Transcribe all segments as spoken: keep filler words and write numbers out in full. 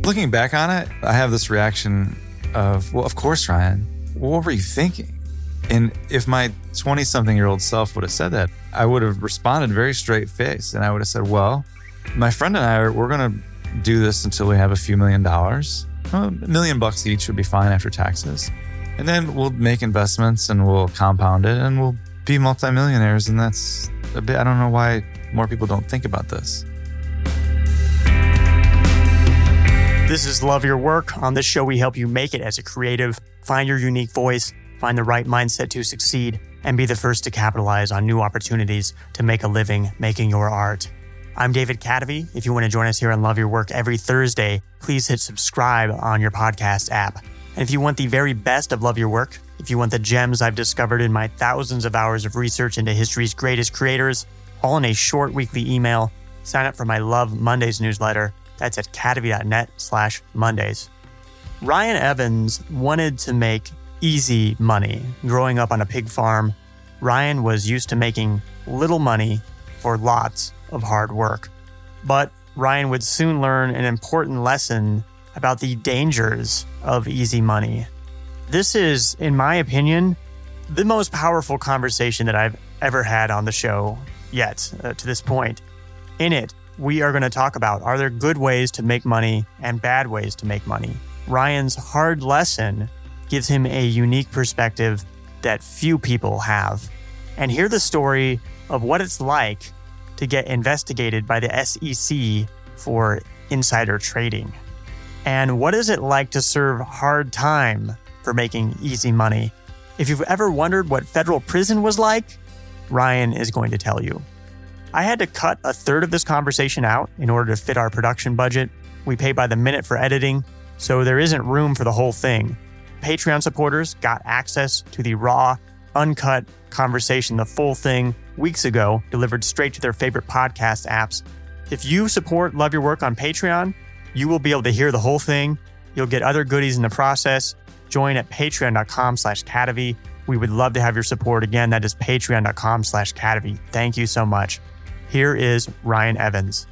Looking back on it, I have this reaction of, well, of course, Ryan, what were you thinking? And if my twenty-something-year-old self would have said that, I would have responded very straight face. And I would have said, well, my friend and I, are, we're going to do this until we have a few million dollars. A million bucks each would be fine after taxes. And then we'll make investments and we'll compound it and we'll be multimillionaires. And that's a bit, I don't know why more people don't think about this. This is Love Your Work. On this show, we help you make it as a creative, find your unique voice, find the right mindset to succeed, and be the first to capitalize on new opportunities to make a living making your art. I'm David Cadavy. If you want to join us here on Love Your Work every Thursday, please hit subscribe on your podcast app. And if you want the very best of Love Your Work, if you want the gems I've discovered in my thousands of hours of research into history's greatest creators, all in a short weekly email, sign up for my Love Mondays newsletter. That's at cadavy.net slash Mondays. Ryan Evans wanted to make easy money. Growing up on a pig farm, Ryan was used to making little money for lots of hard work. But Ryan would soon learn an important lesson about the dangers of easy money. This is, in my opinion, the most powerful conversation that I've ever had on the show yet, uh, to this point. In it, we are going to talk about, are there good ways to make money and bad ways to make money? Ryan's hard lesson gives him a unique perspective that few people have. And hear the story of what it's like to get investigated by the S E C for insider trading. And what is it like to serve hard time for making easy money? If you've ever wondered what federal prison was like, Ryan is going to tell you. I had to cut a third of this conversation out in order to fit our production budget. We pay by the minute for editing, so there isn't room for the whole thing. Patreon supporters got access to the raw, uncut conversation, the full thing, weeks ago, delivered straight to their favorite podcast apps. If you support Love Your Work on Patreon, you will be able to hear the whole thing. You'll get other goodies in the process. Join at patreon.com slash Cadavy. We would love to have your support. Again, that is patreon.com slash Cadavy. Thank you so much. Here is Ryan Evans.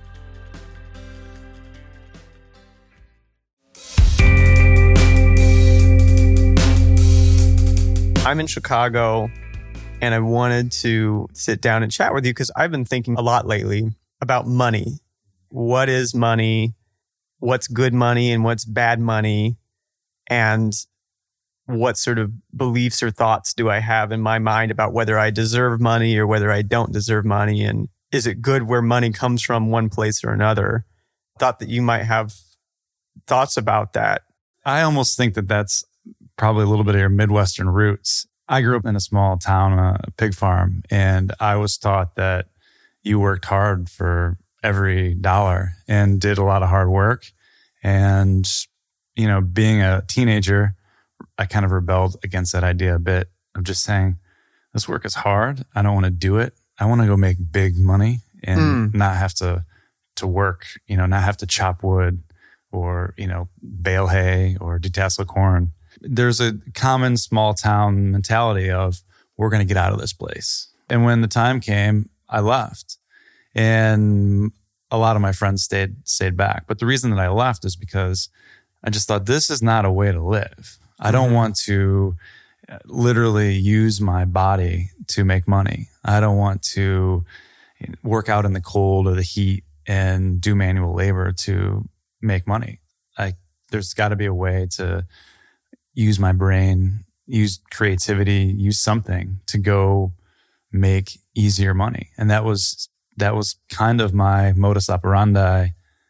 I'm in Chicago, and I wanted to sit down and chat with you because I've been thinking a lot lately about money. What is money? What's good money and what's bad money? And what sort of beliefs or thoughts do I have in my mind about whether I deserve money or whether I don't deserve money? And is it good where money comes from one place or another? Thought that you might have thoughts about that. I almost think that that's probably a little bit of your Midwestern roots. I grew up in a small town, a pig farm, and I was taught that you worked hard for every dollar and did a lot of hard work. And, you know, being a teenager, I kind of rebelled against that idea a bit of just saying, this work is hard. I don't want to do it. I want to go make big money and mm. not have to to work, you know, not have to chop wood or, you know, bale hay or detassel corn. There's a common small town mentality of we're going to get out of this place. And when the time came, I left. And a lot of my friends stayed stayed back. But the reason that I left is because I just thought this is not a way to live. I don't mm. want to literally use my body to make money. I don't want to work out in the cold or the heat and do manual labor to make money. Like, there's got to be a way to use my brain, use creativity, use something to go make easier money. And that was that was kind of my modus operandi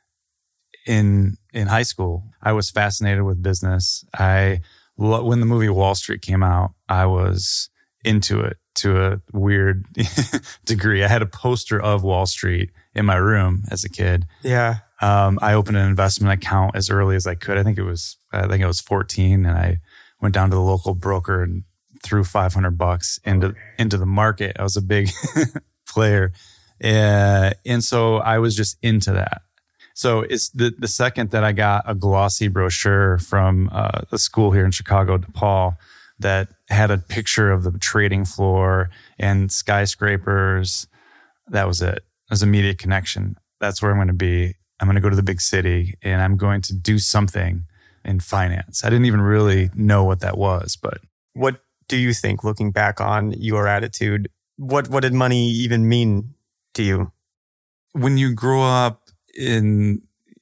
in in high school. I was fascinated with business. I when the movie Wall Street came out, I was into it to a weird degree. I had a poster of Wall Street in my room as a kid. Yeah. Um, I opened an investment account as early as I could. I think it was, I think I was fourteen, and I went down to the local broker and threw five hundred bucks into, okay. into the market. I was a big player. Uh, and so I was just into that. So it's the, the second that I got a glossy brochure from uh, a school here in Chicago, DePaul, that had a picture of the trading floor and skyscrapers, that was it. It was immediate connection. That's where I'm going to be. I'm going to go to the big city and I'm going to do something in finance. I didn't even really know what that was, but what do you think, looking back on your attitude, what what did money even mean to you? When you grow up in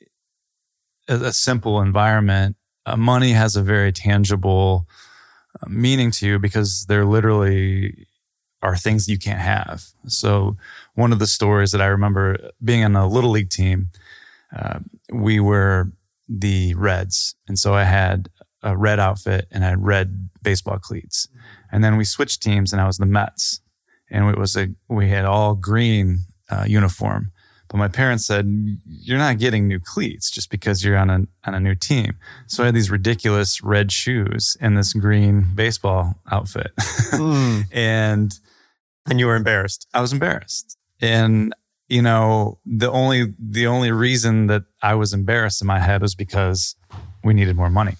a, a simple environment, uh, money has a very tangible uh, meaning to you because there literally are things you can't have. So one of the stories that I remember being on a little league team, uh, we were the Reds. And so I had a red outfit and I had red baseball cleats. And then we switched teams and I was the Mets. And it was a, we had all green uh, uniform. But my parents said, you're not getting new cleats just because you're on a on a new team. So I had these ridiculous red shoes and this green baseball outfit. Mm. and and you were embarrassed. I was embarrassed. And you know, the only the only reason that I was embarrassed in my head was because we needed more money.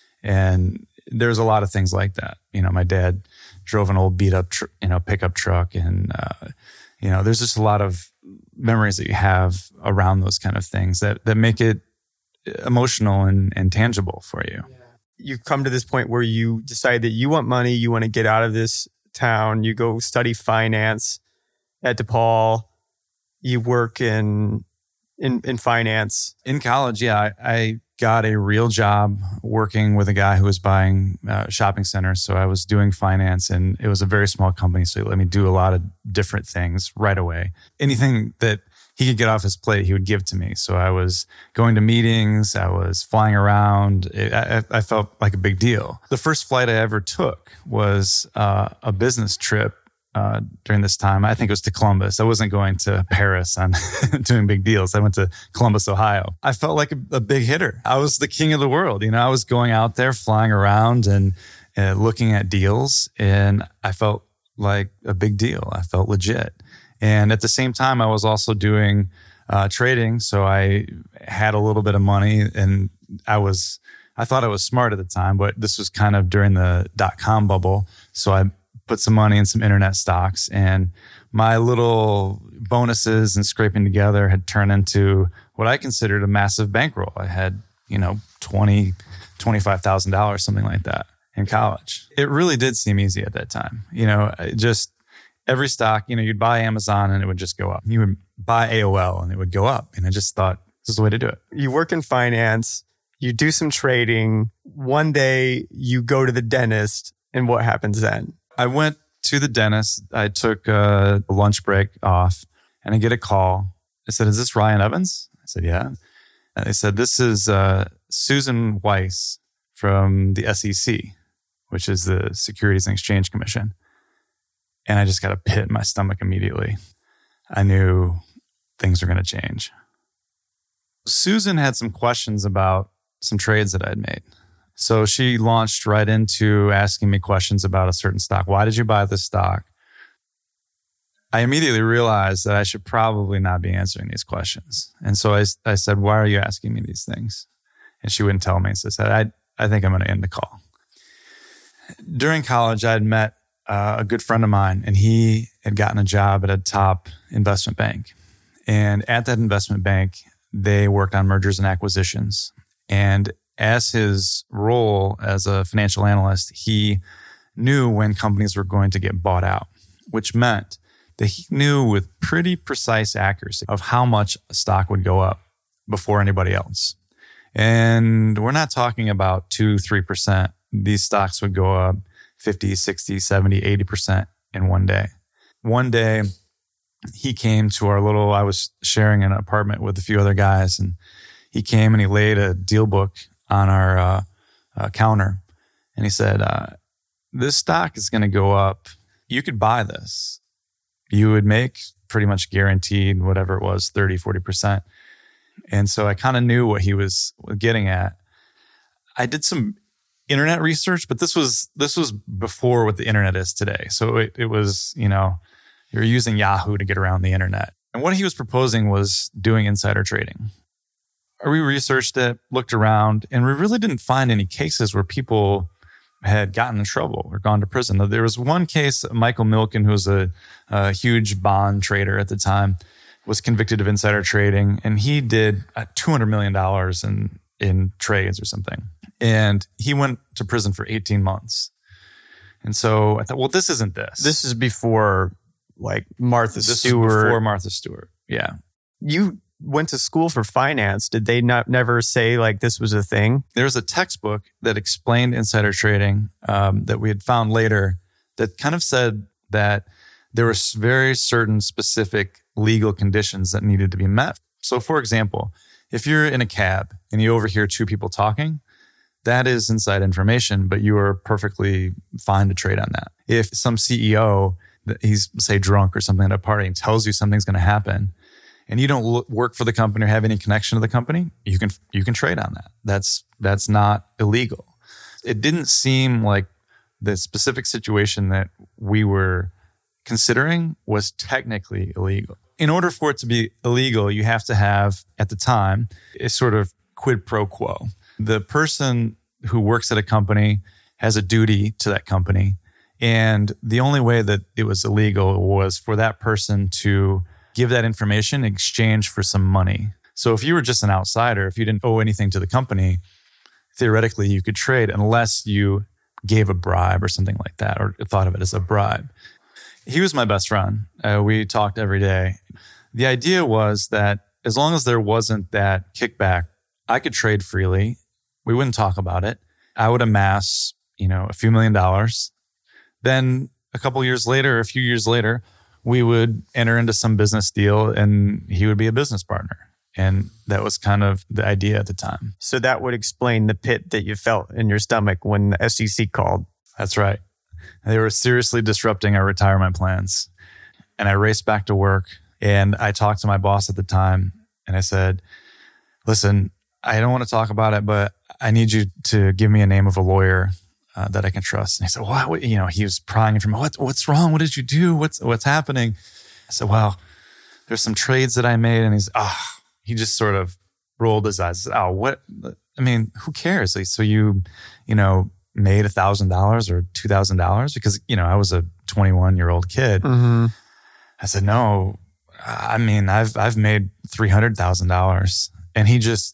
And there's a lot of things like that. You know, my dad drove an old beat up, tr- you know, pickup truck. And, uh, you know, there's just a lot of memories that you have around those kind of things that, that make it emotional and, and tangible for you. Yeah. You come to this point where you decide that you want money, you want to get out of this town, you go study finance at DePaul, you work in in, in finance. In college, yeah, I, I got a real job working with a guy who was buying uh, shopping centers. So I was doing finance and it was a very small company. So he let me do a lot of different things right away. Anything that he could get off his plate, he would give to me. So I was going to meetings, I was flying around. It, I, I felt like a big deal. The first flight I ever took was uh, a business trip uh, during this time. I think it was to Columbus. I wasn't going to Paris on doing big deals. I went to Columbus, Ohio. I felt like a, a big hitter. I was the king of the world. You know, I was going out there, flying around and uh, looking at deals, and I felt like a big deal. I felt legit. And at the same time, I was also doing uh, trading. So I had a little bit of money and I was, I thought I was smart at the time, but this was kind of during the dot-com bubble. So I put some money in some internet stocks and my little bonuses and scraping together had turned into what I considered a massive bankroll. I had, you know, twenty thousand dollars, twenty-five thousand dollars, something like that in college. It really did seem easy at that time. You know, it just, every stock, you know, you'd buy Amazon and it would just go up. You would buy A O L and it would go up. And I just thought, this is the way to do it. You work in finance, you do some trading. One day you go to the dentist, and what happens then? I went to the dentist. I took a lunch break off and I get a call. I said, is this Ryan Evans? I said, yeah. And they said, this is uh, Susan Weiss from the S E C, which is the Securities and Exchange Commission. And I just got a pit in my stomach immediately. I knew things were going to change. Susan had some questions about some trades that I'd made. So she launched right into asking me questions about a certain stock. Why did you buy this stock? I immediately realized that I should probably not be answering these questions. And so I, I said, why are you asking me these things? And she wouldn't tell me. So I said, I, I think I'm going to end the call. During college, I had met Uh, a good friend of mine, and he had gotten a job at a top investment bank. And at that investment bank, they worked on mergers and acquisitions. And as his role as a financial analyst, he knew when companies were going to get bought out, which meant that he knew with pretty precise accuracy of how much a stock would go up before anybody else. And we're not talking about two, three percent. These stocks would go up fifty, sixty, seventy, eighty percent in one day. One day, he came to our little, I was sharing an apartment with a few other guys, and he came and he laid a deal book on our uh, uh, counter. And he said, uh, this stock is going to go up. You could buy this. You would make pretty much guaranteed whatever it was, thirty, forty percent. And so I kind of knew what he was getting at. I did some internet research, but this was this was before what the internet is today. So it, it was, you know, you're using Yahoo to get around the internet. And what he was proposing was doing insider trading. We researched it, looked around, and we really didn't find any cases where people had gotten in trouble or gone to prison. There was one case, Michael Milken, who was a, a huge bond trader at the time. was convicted of insider trading, and he did uh, two hundred million dollars in, in trades or something. And he went to prison for eighteen months. And so I thought, well, this isn't this. This is before like Martha this Stewart. Is before Martha Stewart. Yeah. You went to school for finance. Did they not never say like this was a thing? There's a textbook that explained insider trading um, that we had found later that kind of said that there were very certain specific legal conditions that needed to be met. So for example, if you're in a cab and you overhear two people talking, that is inside information, but you are perfectly fine to trade on that. If some C E O, he's say drunk or something at a party and tells you something's going to happen, and you don't look, work for the company or have any connection to the company, you can you can trade on that. That's that's not illegal. It didn't seem like the specific situation that we were considering was technically illegal. In order for it to be illegal, you have to have, at the time, a sort of quid pro quo. The person who works at a company has a duty to that company, and the only way that it was illegal was for that person to give that information in exchange for some money. So if you were just an outsider, if you didn't owe anything to the company, theoretically you could trade unless you gave a bribe or something like that, or thought of it as a bribe. He was my best friend. Uh, we talked every day. The idea was that as long as there wasn't that kickback, I could trade freely. We wouldn't talk about it. I would amass, you know, a few million dollars. Then a couple years later, a few years later, we would enter into some business deal and he would be a business partner. And that was kind of the idea at the time. So that would explain the pit that you felt in your stomach when the S E C called. That's right. They were seriously disrupting our retirement plans. And I raced back to work and I talked to my boss at the time and I said, listen, I don't want to talk about it, but I need you to give me a name of a lawyer Uh, that I can trust. And he said, well, what, you know, he was prying from me. What, what's wrong? What did you do? What's, what's happening? I said, well, there's some trades that I made. And he's, ah, oh, he just sort of rolled his eyes. Oh, what? I mean, who cares? Like, so you, you know, made a thousand dollars or two thousand dollars because, you know, I was a twenty-one year old kid. Mm-hmm. I said, no, I mean, I've, I've made three hundred thousand dollars. And he just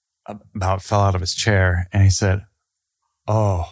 about fell out of his chair and he said, oh,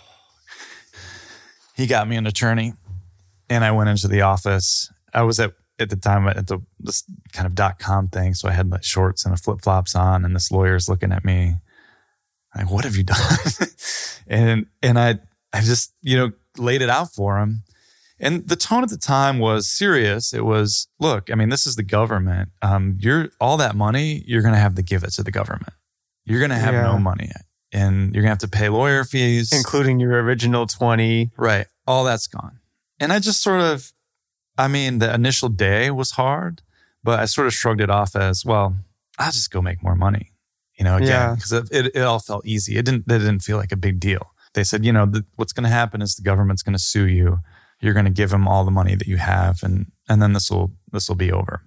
he got me an attorney and I went into the office. I was at, at the time at the, this kind of dot-com thing. So I had like shorts and a flip-flops on and this lawyer's looking at me like, what have you done? and, and I, I just, you know, laid it out for him. And the tone at the time was serious. It was, look, I mean, this is the government. Um, you're all that money, you're going to have to give it to the government. You're going to have yeah. no money. And you're going to have to pay lawyer fees. Including your original twenty. Right. All that's gone. And I just sort of, I mean, the initial day was hard, but I sort of shrugged it off as, well, I'll just go make more money, you know, again, because yeah. it, it, it all felt easy. It didn't, it didn't feel like a big deal. They said, you know, the, what's going to happen is the government's going to sue you. You're going to give them all the money that you have. And, and then this will, this will be over.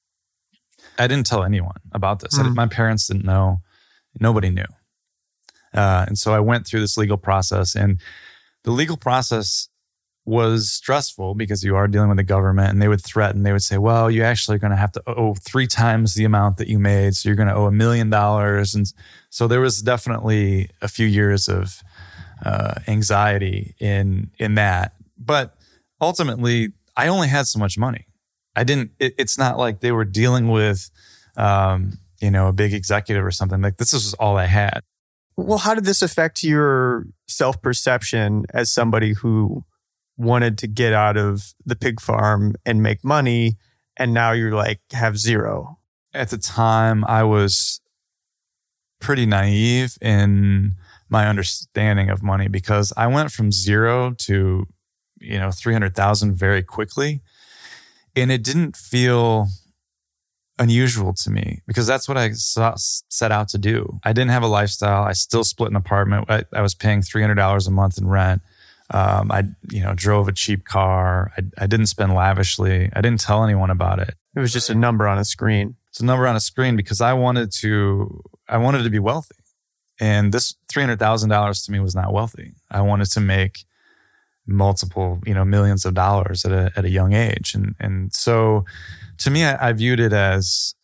I didn't tell anyone about this. Mm. I, my parents didn't know. Nobody knew. Uh, and so I went through this legal process, and the legal process was stressful because you are dealing with the government, and they would threaten. They would say, well, you actually are going to have to owe three times the amount that you made. So you're going to owe a million dollars. And so there was definitely a few years of uh, anxiety in, in that. But ultimately, I only had so much money. I didn't, it, it's not like they were dealing with, um, you know, a big executive or something. Like this was all I had. Well, how did this affect your self-perception as somebody who wanted to get out of the pig farm and make money, and now you're like, have zero? At the time, I was pretty naive in my understanding of money because I went from zero to, you know, three hundred thousand very quickly. And it didn't feel unusual to me because that's what I saw, set out to do. I didn't have a lifestyle. I still split an apartment. I, I was paying three hundred dollars a month in rent. Um, I, you know, drove a cheap car. I, I didn't spend lavishly. I didn't tell anyone about it. It was just a number on a screen. It's a number on a screen because I wanted to, I wanted to be wealthy. And this three hundred thousand dollars to me was not wealthy. I wanted to make multiple, you know, millions of dollars at a at a young age. And and so to me, I, I viewed it as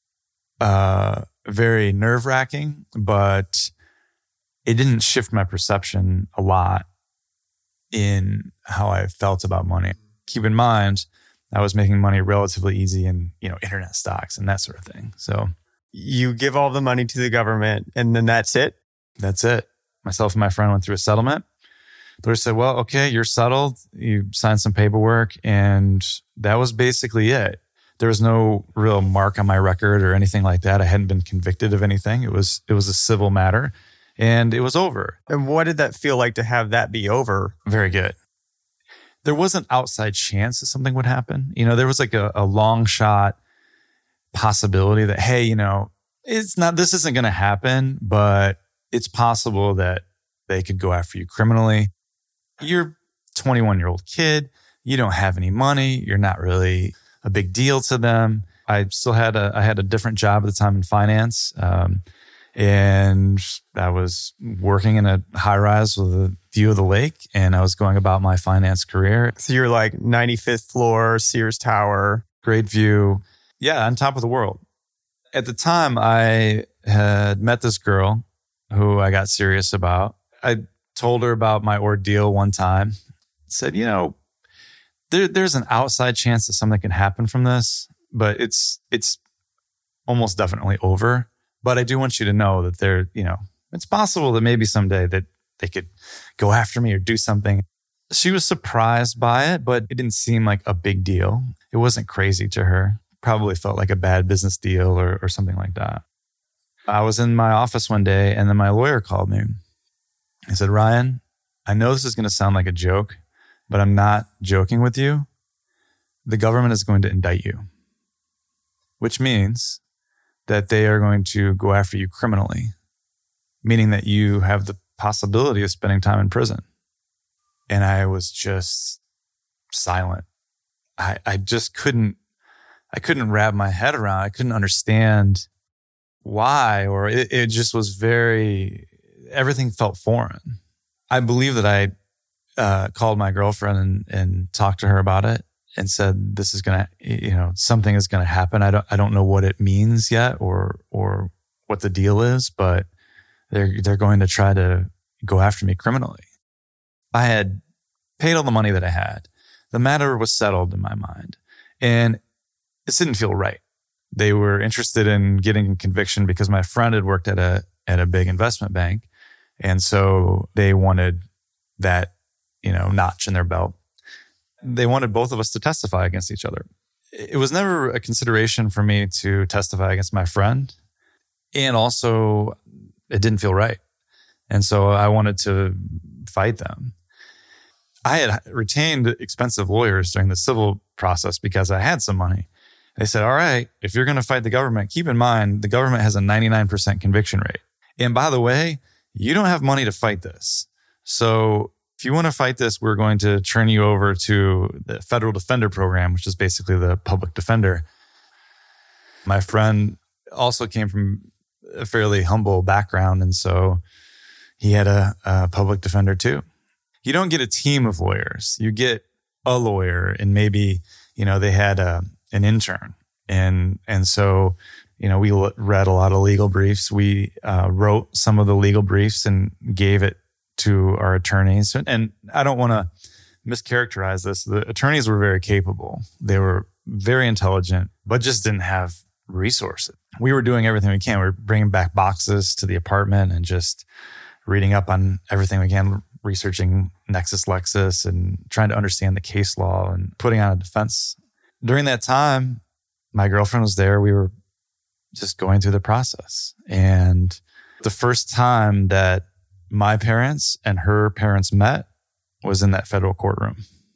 uh, very nerve-wracking, but it didn't shift my perception a lot in how I felt about money. Keep in mind, I was making money relatively easy in, you know, internet stocks and that sort of thing. So you give all the money to the government and then that's it? That's it. Myself and my friend went through a settlement. Lawyer said, well, okay, you're settled. You signed some paperwork, and that was basically it. There was no real mark on my record or anything like that. I hadn't been convicted of anything. It was it was a civil matter, and it was over. And what did that feel like to have that be over? Very good. There was an outside chance that something would happen. You know, there was like a, a long shot possibility that, hey, you know, it's not, this isn't going to happen, but it's possible that they could go after you criminally. You're a twenty-one-year-old kid. You don't have any money. You're not really a big deal to them. I still had a, I had a different job at the time in finance. Um, and I was working in a high rise with a view of the lake, and I was going about my finance career. So you're like ninety-fifth floor, Sears Tower. Great view. Yeah, on top of the world. At the time, I had met this girl who I got serious about. I told her about my ordeal one time. Said, you know, there, there's an outside chance that something can happen from this, but it's it's almost definitely over. But I do want you to know that there, you know, it's possible that maybe someday that they could go after me or do something. She was surprised by it, but it didn't seem like a big deal. It wasn't crazy to her. Probably felt like a bad business deal or, or something like that. I was in my office one day, and then my lawyer called me. He said, Ryan, I know this is going to sound like a joke, but I'm not joking with you. The government is going to indict you, which means that they are going to go after you criminally, meaning that you have the possibility of spending time in prison. And I was just silent. I, I just couldn't, I couldn't wrap my head around. I couldn't understand why, or it, it just was very, everything felt foreign. I believe that I uh, called my girlfriend and, and talked to her about it and said, this is going to, you know, something is going to happen. I don't, I don't know what it means yet or, or what the deal is, but they're, they're going to try to go after me criminally. I had paid all the money that I had. The matter was settled in my mind, and this didn't feel right. They were interested in getting a conviction because my friend had worked at a, at a big investment bank. And so they wanted that, you know, notch in their belt. They wanted both of us to testify against each other. It was never a consideration for me to testify against my friend. And also, it didn't feel right. And so I wanted to fight them. I had retained expensive lawyers during the civil process because I had some money. They said, all right, if you're going to fight the government, keep in mind, the government has a ninety-nine percent conviction rate. And by the way, you don't have money to fight this. So if you want to fight this, we're going to turn you over to the Federal Defender Program, which is basically the public defender. My friend also came from a fairly humble background, and so he had a, a public defender too. You don't get a team of lawyers. You get a lawyer, and maybe, you know, they had a, an intern. And, and so, you know, we read a lot of legal briefs. We uh, wrote some of the legal briefs and gave it to our attorneys. And I don't want to mischaracterize this. The attorneys were very capable. They were very intelligent, but just didn't have resources. We were doing everything we can. We were bringing back boxes to the apartment and just reading up on everything we can, researching NexusLexis and trying to understand the case law and putting on a defense. During that time, my girlfriend was there. We were just going through the process. And the first time that my parents and her parents met was in that federal courtroom.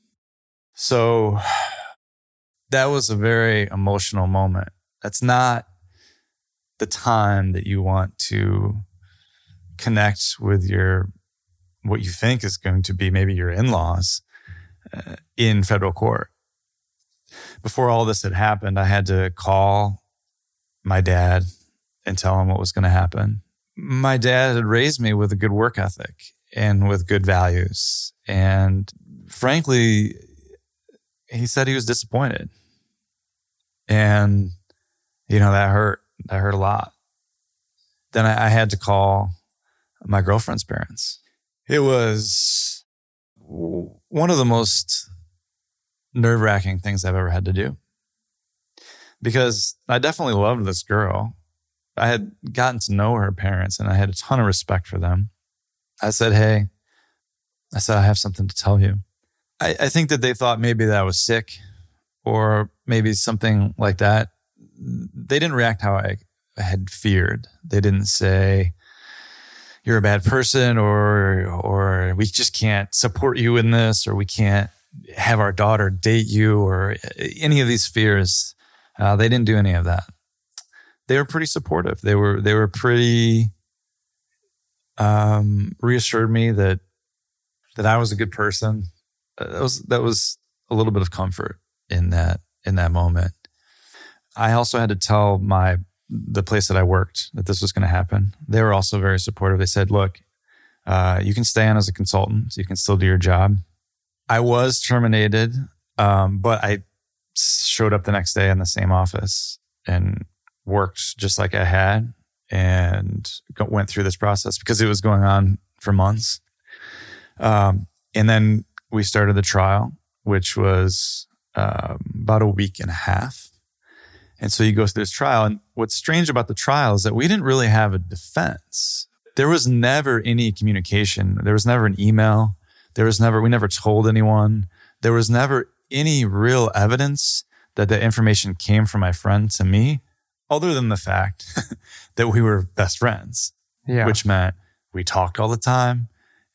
So that was a very emotional moment. That's not the time that you want to connect with your, what you think is going to be maybe your in-laws uh, in federal court. Before all this had happened, I had to call my dad and tell him what was going to happen. My dad had raised me with a good work ethic and with good values. And frankly, he said he was disappointed. And, you know, that hurt. That hurt a lot. Then I, I had to call my girlfriend's parents. It was one of the most nerve-wracking things I've ever had to do. Because I definitely loved this girl. I had gotten to know her parents and I had a ton of respect for them. I said, hey, I said, I have something to tell you. I, I think that they thought maybe that I was sick or maybe something like that. They didn't react how I had feared. They didn't say, you're a bad person, or or we just can't support you in this, or we can't have our daughter date you, or any of these fears. Uh, they didn't do any of that. They were pretty supportive. They were they were pretty um, reassured me that that I was a good person. Uh, that was that was a little bit of comfort in that in that moment. I also had to tell my the place that I worked that this was going to happen. They were also very supportive. They said, look, uh, you can stay on as a consultant. So you can still do your job. I was terminated, um, but I showed up the next day in the same office and worked just like I had and went through this process because it was going on for months. Um, and then we started the trial, which was um, about a week and a half. And so you go through this trial. And what's strange about the trial is that we didn't really have a defense. There was never any communication. There was never an email. There was never, we never told anyone. There was never any real evidence that the information came from my friend to me, other than the fact that we were best friends, yeah. Which meant we talked all the time.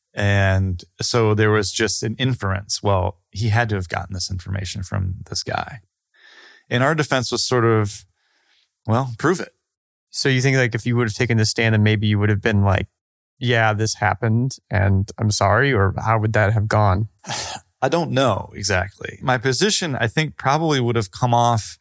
And so there was just an inference. Well, he had to have gotten this information from this guy. And our defense was sort of, well, prove it. So you think like if you would have taken the stand, then maybe you would have been like, yeah, this happened and I'm sorry, or how would that have gone? I don't know exactly. My position, I think, probably would have come off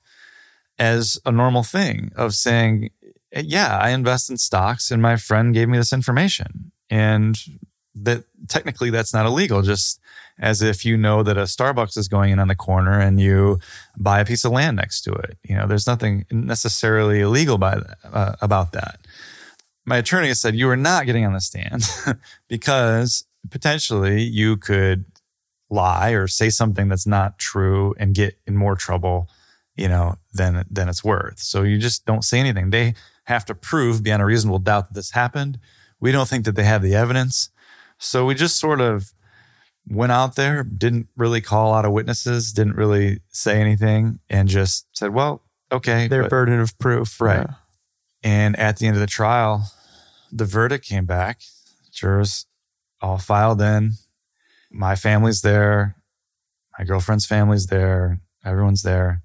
as a normal thing of saying, yeah, I invest in stocks and my friend gave me this information. And that technically that's not illegal, just as if you know that a Starbucks is going in on the corner and you buy a piece of land next to it. You know, there's nothing necessarily illegal by that, uh, about that. My attorney said, you are not getting on the stand because potentially you could lie or say something that's not true and get in more trouble, you know, than, than it's worth. So you just don't say anything. They have to prove beyond a reasonable doubt that this happened. We don't think that they have the evidence. So we just sort of went out there, didn't really call out of witnesses, didn't really say anything, and just said, well, okay. Their but, burden of proof. Right. Yeah. And at the end of the trial, the verdict came back. Jurors all filed in. My family's there. My girlfriend's family's there. Everyone's there.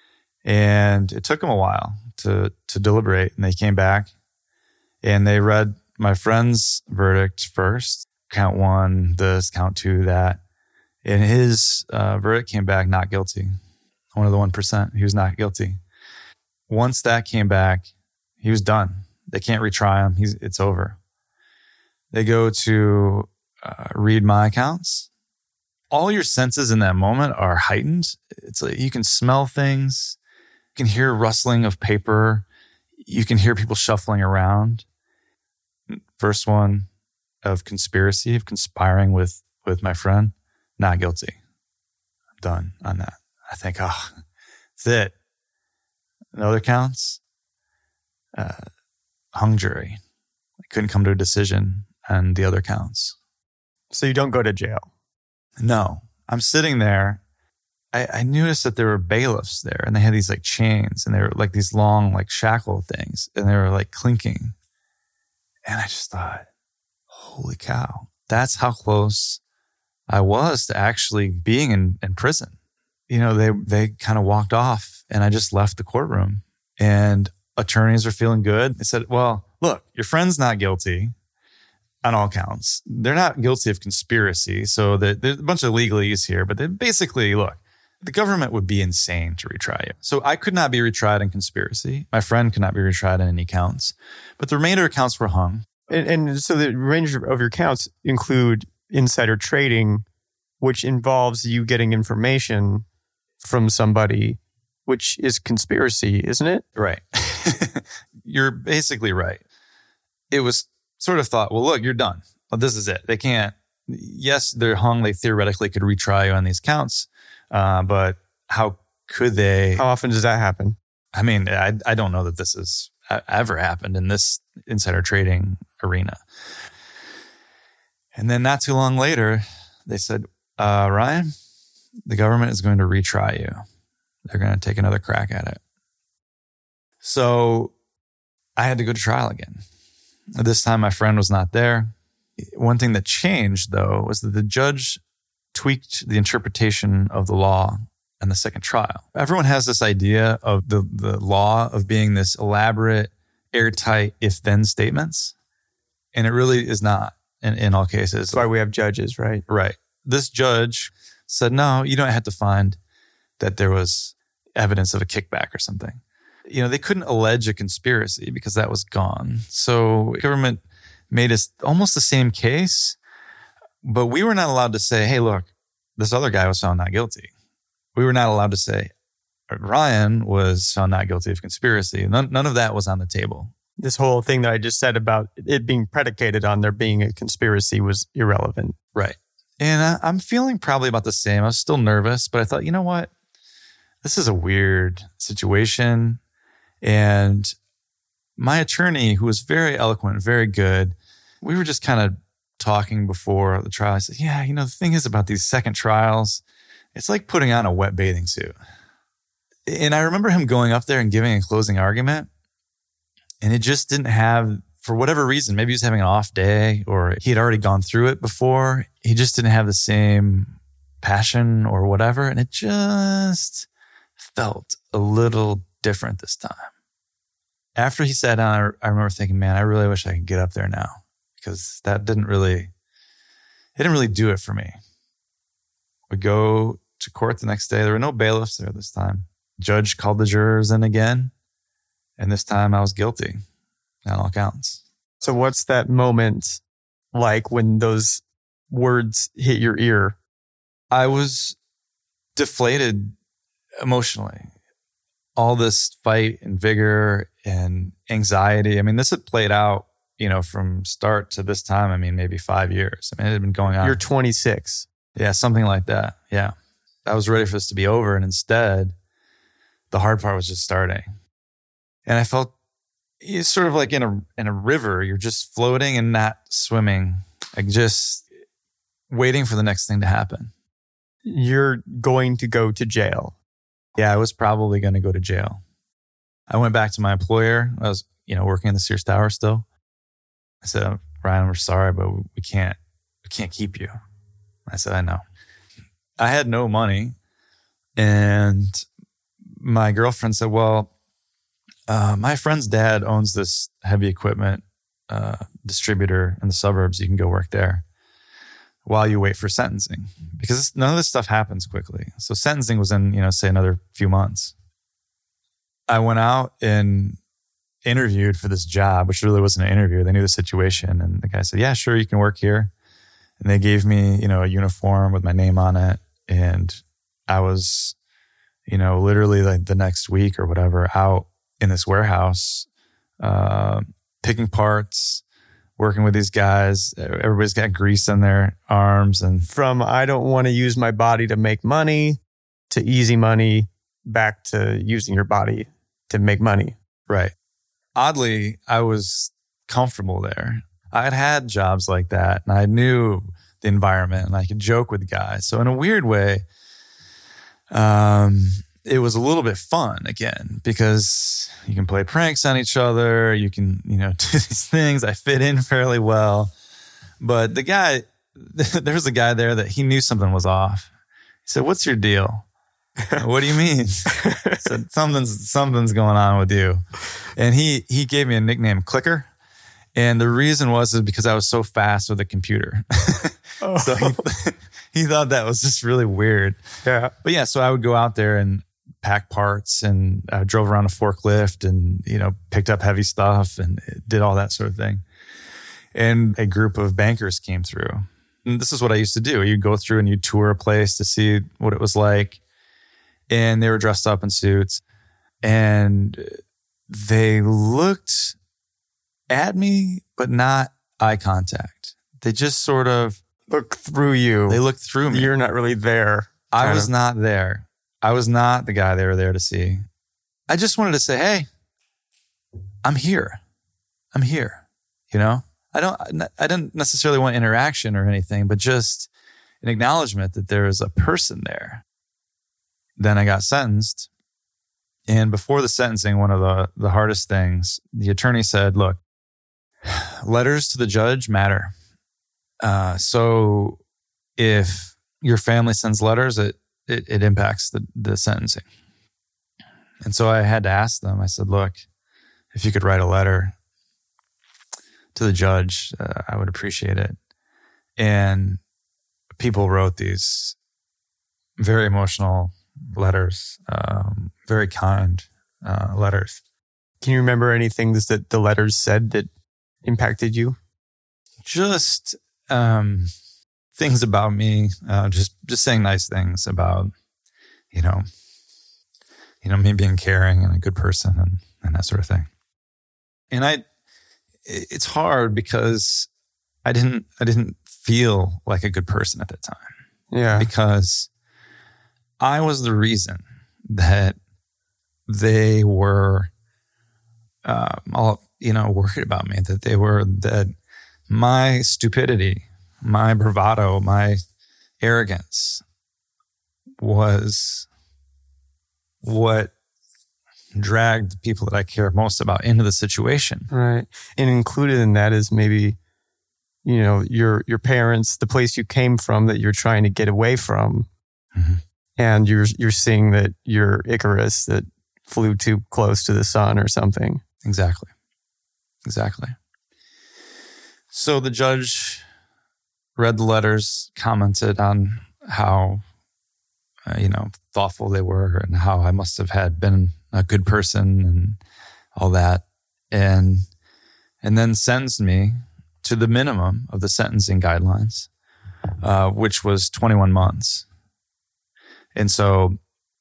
And it took them a while to, to deliberate. And they came back and they read my friend's verdict first. Count one, this, count two, that. And his uh, verdict came back not guilty. One of the one percent. He was not guilty. Once that came back, he was done. They can't retry him. He's, it's over. They go to uh, read my accounts. All your senses in that moment are heightened. It's like you can smell things. You can hear rustling of paper. You can hear people shuffling around. First one, of conspiracy, of conspiring with, with my friend, not guilty. I'm done on that. I think, oh, that's it. And other counts, uh, hung jury. I couldn't come to a decision on the other counts. So you don't go to jail? No. I'm sitting there. I, I noticed that there were bailiffs there and they had these like chains and they were like these long like shackle things and they were like clinking. And I just thought, holy cow, that's how close I was to actually being in, in prison. You know, they they kind of walked off and I just left the courtroom and attorneys are feeling good. They said, well, look, your friend's not guilty on all counts. They're not guilty of conspiracy. So the, there's a bunch of legalese here, but they basically, look, the government would be insane to retry you. So I could not be retried in conspiracy. My friend could not be retried in any counts, but the remainder of counts were hung. And, and so the range of your counts include insider trading which involves you getting information from somebody, which is conspiracy, isn't it? Right. You're basically right. It was sort of thought, well, look, you're done. Well, this is it. They can't, yes, they're hung. They theoretically could retry you on these counts. Uh, but how could they? How often does that happen? I mean, I, I don't know that this has ever happened in this insider trading arena. And then not too long later, they said, uh, Ryan, the government is going to retry you. They're going to take another crack at it. So I had to go to trial again. This time, my friend was not there. One thing that changed, though, was that the judge tweaked the interpretation of the law in the second trial. Everyone has this idea of the, the law of being this elaborate, airtight if-then statements, and it really is not in, in all cases. That's why we have judges, right? Right. This judge said, no, you don't have to find that there was evidence of a kickback or something. You know, they couldn't allege a conspiracy because that was gone. So government made us almost the same case, but we were not allowed to say, hey, look, this other guy was found not guilty. We were not allowed to say, Ryan was found not guilty of conspiracy. None, none of that was on the table. This whole thing that I just said about it being predicated on there being a conspiracy was irrelevant. Right. And I, I'm feeling probably about the same. I was still nervous, but I thought, you know what? This is a weird situation. And my attorney, who was very eloquent, very good, we were just kind of talking before the trial. I said, yeah, you know, the thing is about these second trials, it's like putting on a wet bathing suit. And I remember him going up there and giving a closing argument. And it just didn't have, for whatever reason, maybe he was having an off day or he had already gone through it before. He just didn't have the same passion or whatever. And it just felt a little different this time. After he sat down, I, I remember thinking, man, I really wish I could get up there now because that didn't really, it didn't really do it for me. We go to court the next day. There were no bailiffs there this time. Judge called the jurors in again. And this time I was guilty on all counts. So what's that moment like when those words hit your ear? I was deflated emotionally. All this fight and vigor and anxiety. I mean, this had played out, you know, from start to this time. I mean, maybe five years. I mean, it had been going on. You're twenty-six. Yeah, something like that. Yeah. I was ready for this to be over. And instead, the hard part was just starting. And I felt it's sort of like in a in a river. You're just floating and not swimming, like just waiting for the next thing to happen. You're going to go to jail. Yeah, I was probably going to go to jail. I went back to my employer. I was, you know, working in the Sears Tower still. I said, Ryan, we're sorry, but we can't, we can't keep you. I said, I know. I had no money. And my girlfriend said, well, uh, my friend's dad owns this heavy equipment uh, distributor in the suburbs. You can go work there while you wait for sentencing, because none of this stuff happens quickly. So sentencing was in, you know, say another few months. I went out and interviewed for this job, which really wasn't an interview. They knew the situation. And the guy said, yeah, sure, you can work here. And they gave me, you know, a uniform with my name on it. And I was, you know, literally like the next week or whatever out in this warehouse, uh, picking parts, working with these guys. Everybody's got grease in their arms. And from I don't want to use my body to make money to easy money back to using your body to make money. Right. Oddly, I was comfortable there. I had had jobs like that and I knew the environment and I could joke with guys. So in a weird way, um, it was a little bit fun again because you can play pranks on each other. You can, you know, do these things. I fit in fairly well. But the guy, there was a guy there that he knew something was off. He said, what's your deal? What do you mean? I said, something's, something's going on with you. And he, he gave me a nickname, Clicker. And the reason was is because I was so fast with a computer. Oh. So he, he thought that was just really weird. Yeah. But yeah, so I would go out there and pack parts and I drove around a forklift and, you know, picked up heavy stuff and did all that sort of thing. And a group of bankers came through. And this is what I used to do. You go through and you tour a place to see what it was like. And they were dressed up in suits. And they looked at me, but not eye contact. They just sort of look through you. They looked through me. You're not really there. I was of. not there. I was not the guy they were there to see. I just wanted to say, hey, I'm here. I'm here. You know, I don't, I didn't necessarily want interaction or anything, but just an acknowledgement that there is a person there. Then I got sentenced. And before the sentencing, one of the, the hardest things, the attorney said, look, letters to the judge matter. Uh, so if your family sends letters, it, it, it impacts the, the sentencing. And so I had to ask them, I said, look, if you could write a letter to the judge, uh, I would appreciate it. And people wrote these very emotional letters, um, very kind uh, letters. Can you remember any things that the letters said that impacted you? Just um, things about me, uh, just just saying nice things about, you know, you know, me being caring and a good person and, and that sort of thing. And I, it's hard because I didn't, I didn't feel like a good person at that time. Yeah. Because I was the reason that they were, um, all, you know, worried about me, that they were, that my stupidity, my bravado, my arrogance was what dragged the people that I care most about into the situation. Right. And included in that is maybe, you know, your your parents, the place you came from that you're trying to get away from. Mm-hmm. And you're you're seeing that you're Icarus that flew too close to the sun or something. Exactly. Exactly. So the judge read the letters, commented on how, uh, you know, thoughtful they were and how I must have had been a good person and all that. And, and then sentenced me to the minimum of the sentencing guidelines, uh, which was twenty-one months. And so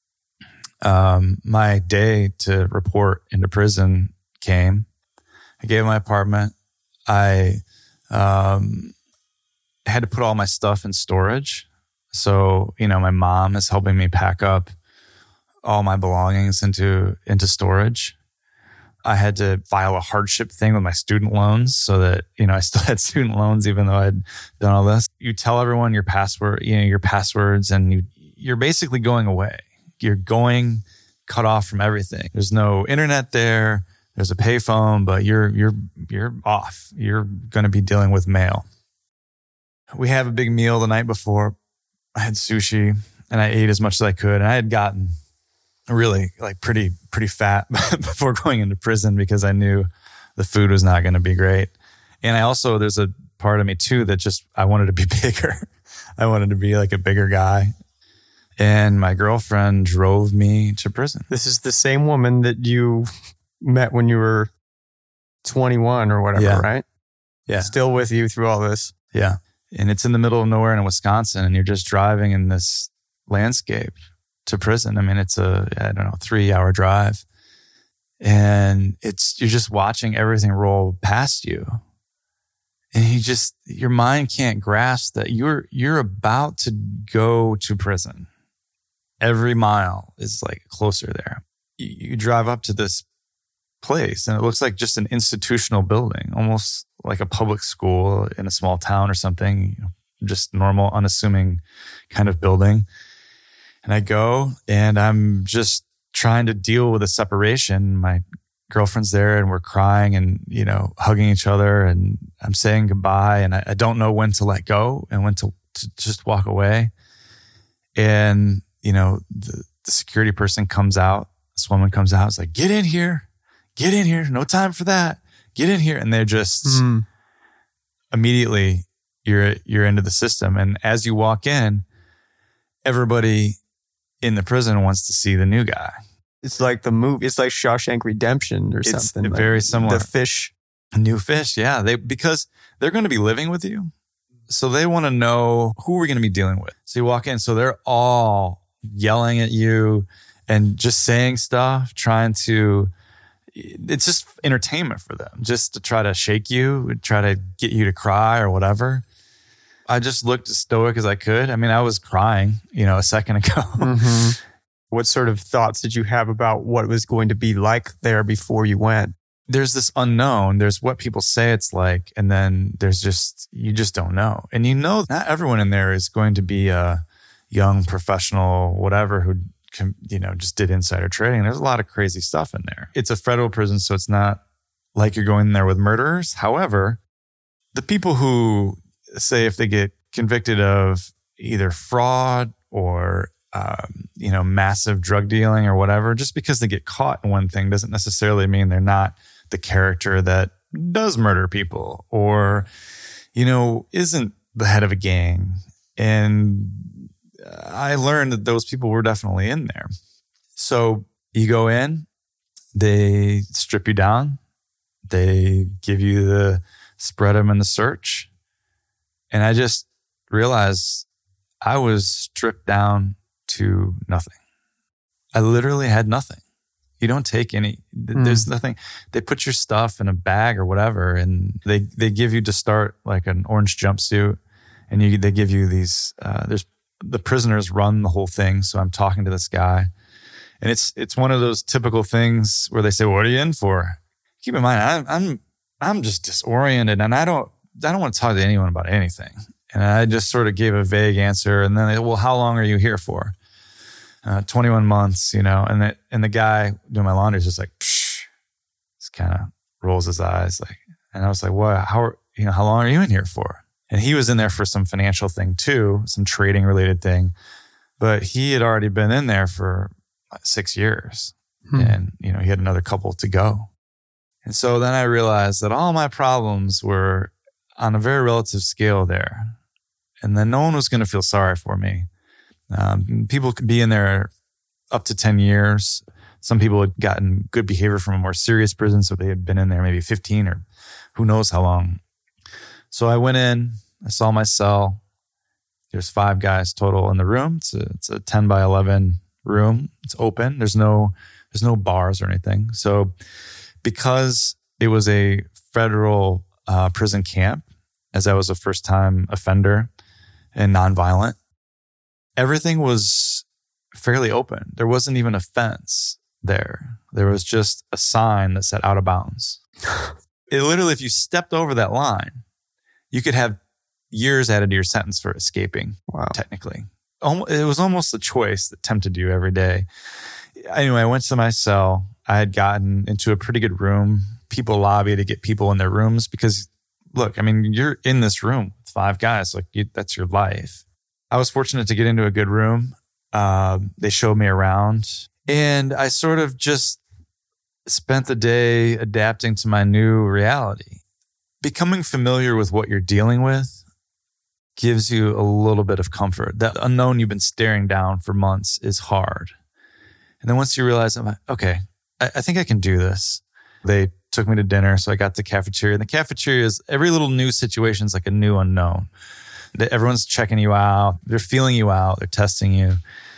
um, my day to report into prison came. I gave my apartment. I um, had to put all my stuff in storage. So, you know, my mom is helping me pack up all my belongings into into storage. I had to file a hardship thing with my student loans so that, you know, I still had student loans even though I'd done all this. You tell everyone your password, you know, your passwords, and you, you're basically going away. You're going cut off from everything. There's no internet there. There's a payphone, but you're you're you're off. You're going to be dealing with mail. We have a big meal the night before. I had sushi and I ate as much as I could. And I had gotten really like pretty pretty fat before going into prison because I knew the food was not going to be great. And I also, there's a part of me too that just, I wanted to be bigger. I wanted to be like a bigger guy. And my girlfriend drove me to prison. This is the same woman that you met when you were twenty-one or whatever, yeah. right? Yeah. Still with you through all this. Yeah. And it's in the middle of nowhere in Wisconsin, and you're just driving in this landscape to prison. I mean, it's a, I don't know, three hour drive. And it's, you're just watching everything roll past you. And you just, your mind can't grasp that you're, you're about to go to prison. Every mile is like closer there. You, you drive up to this place and it looks like just an institutional building, almost like a public school in a small town or something, you know, just normal, unassuming kind of building. And I go and I'm just trying to deal with a separation. My girlfriend's there and we're crying and, you know, hugging each other, and I'm saying goodbye, and I, I don't know when to let go and when to, to just walk away. And, you know, the, the security person comes out, this woman comes out, it's like, get in here, get in here. No time for that. Get in here. And they're just mm. immediately you're, you're into the system. And as you walk in, everybody in the prison wants to see the new guy. It's like the movie. It's like Shawshank Redemption or it's something. It's very like similar. The fish. New fish. Yeah. They, because they're going to be living with you So they want to know who we're going to be dealing with. So you walk in, so they're all yelling at you and just saying stuff, trying to, it's just entertainment for them, just to try to shake you, try to get you to cry or whatever. I just looked as stoic as I could. I mean, I was crying, you know, a second ago. Mm-hmm. What sort of thoughts did you have about what it was going to be like there before you went? There's this unknown. There's what people say it's like. And then there's just, you just don't know. And you know, not everyone in there is going to be a young professional, whatever, who can, you know, just did insider trading. There's a lot of crazy stuff in there. It's a federal prison, so it's not like you're going there with murderers. However, the people who say if they get convicted of either fraud or um, you know, massive drug dealing or whatever, just because they get caught in one thing doesn't necessarily mean they're not the character that does murder people or, you know, isn't the head of a gang. And I learned that those people were definitely in there. So you go in, they strip you down, they give you the spread them in the search. And I just realized I was stripped down to nothing. I literally had nothing. You don't take any, mm. there's nothing. They put your stuff in a bag or whatever, and they, they give you to start like an orange jumpsuit, and you they give you these, uh, there's, the prisoners run the whole thing. So I'm talking to this guy, and it's, it's one of those typical things where they say, what are you in for? Keep in mind, I'm, I'm, I'm just disoriented, and I don't, I don't want to talk to anyone about anything. And I just sort of gave a vague answer. And then they, well, how long are you here for? Uh, twenty-one months, you know, and the, and the guy doing my laundry is just like, psh, just kind of rolls his eyes. Like, and I was like, what, how, are, you know, how long are you in here for? And he was in there for some financial thing too, some trading related thing, but he had already been in there for six years hmm. and, you know, he had another couple to go. And so then I realized that all my problems were on a very relative scale there. And then no one was going to feel sorry for me. Um, people could be in there up to ten years. Some people had gotten good behavior from a more serious prison, so they had been in there maybe fifteen or who knows how long. So I went in, I saw my cell. There's five guys total in the room. It's a, it's a ten by eleven room. It's open. There's no, there's no bars or anything. So because it was a federal uh, prison camp, as I was a first time offender and nonviolent, everything was fairly open. There wasn't even a fence there. There was just a sign that said out of bounds. It literally, if you stepped over that line, you could have years added to your sentence for escaping, wow. technically. It was almost a choice that tempted you every day. Anyway, I went to my cell. I had gotten into a pretty good room. People lobby to get people in their rooms because, look, I mean, you're in this room with five guys. Like, you, that's your life. I was fortunate to get into a good room. Uh, they showed me around, and I sort of just spent the day adapting to my new reality. Becoming familiar with what you're dealing with gives you a little bit of comfort. That unknown you've been staring down for months is hard. And then once you realize, I'm like, okay, I, I think I can do this. They took me to dinner, so I got to the cafeteria. And the cafeteria is, every little new situation is like a new unknown. Everyone's checking you out. They're feeling you out. They're testing you.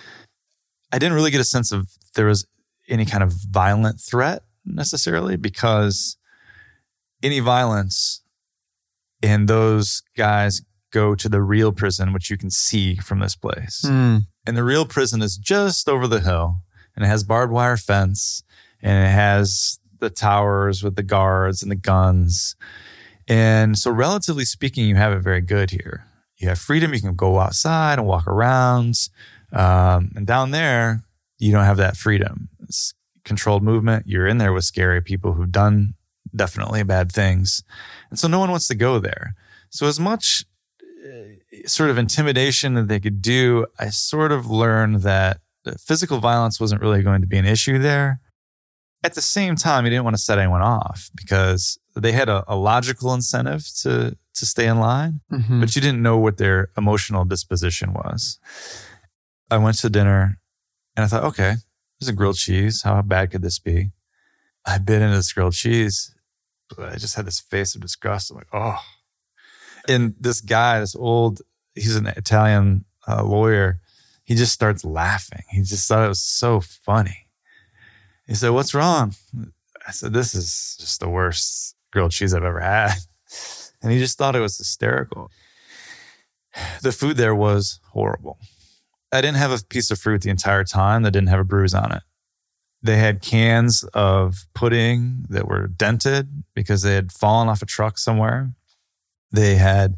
I didn't really get a sense of there was any kind of violent threat necessarily, because any violence and those guys go to the real prison, which you can see from this place. Mm. And the real prison is just over the hill, and it has barbed wire fence, and it has the towers with the guards and the guns. And so relatively speaking, you have it very good here. You have freedom. You can go outside and walk around. Um, and down there, you don't have that freedom. It's controlled movement. You're in there with scary people who've done definitely bad things. And so no one wants to go there. So as much uh, sort of intimidation that they could do, I sort of learned that physical violence wasn't really going to be an issue there. At the same time, you didn't want to set anyone off because they had a, a logical incentive to to stay in line, mm-hmm. but you didn't know what their emotional disposition was. I went to dinner and I thought, okay, there's a grilled cheese. How bad could this be? I bit into this grilled cheese, but I just had this face of disgust. I'm like, oh. And this guy, this old, he's an Italian uh, lawyer. He just starts laughing. He just thought it was so funny. He said, "What's wrong?" I said, "This is just the worst grilled cheese I've ever had." And he just thought it was hysterical. The food there was horrible. I didn't have a piece of fruit the entire time that didn't have a bruise on it. They had cans of pudding that were dented because they had fallen off a truck somewhere. They had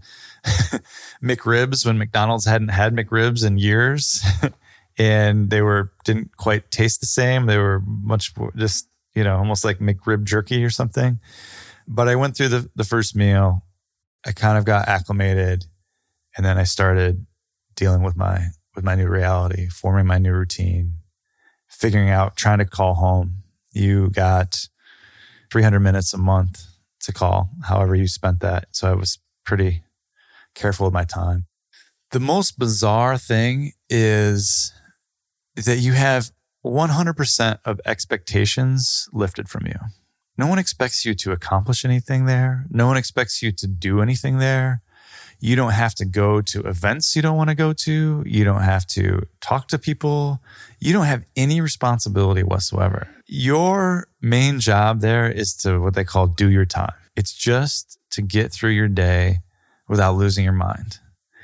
McRibs when McDonald's hadn't had McRibs in years. And they were didn't quite taste the same. They were much more just, you know, almost like McRib jerky or something. But I went through the, the first meal. I kind of got acclimated. And then I started dealing with my with my new reality, forming my new routine, figuring out, trying to call home. You got three hundred minutes a month to call, however you spent that. So I was pretty careful with my time. The most bizarre thing is that you have one hundred percent of expectations lifted from you. No one expects you to accomplish anything there. No one expects you to do anything there. You don't have to go to events you don't want to go to. You don't have to talk to people. You don't have any responsibility whatsoever. Your main job there is to what they call do your time. It's just to get through your day without losing your mind.